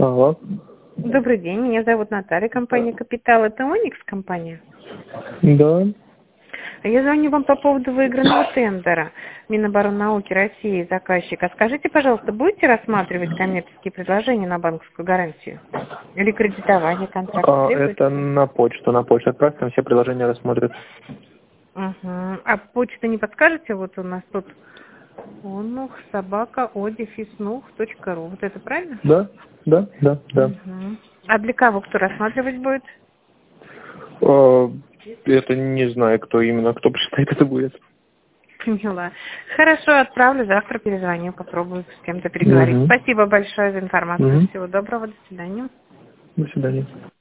Алло. Добрый день, меня зовут Наталья, компания «Капитал». Это Оникс компания? Да. Я звоню вам по поводу выигранного тендера Миноборнауки России, заказчика. Скажите, пожалуйста, будете рассматривать коммерческие предложения на банковскую гарантию? Или кредитование контракта? Это на почту. На почту отправьте, там все приложения рассмотрят. А почту не подскажете? Вот у нас тут onuch@odefisnuch.ru. Вот это правильно? Да, да. А для кого кто рассматривать будет? Это не знаю, кто именно, кто прочитает, это будет. Поняла. Хорошо, отправлю, завтра перезвоню, попробую с кем-то переговорить. Спасибо большое за информацию. Всего доброго, до свидания. До свидания.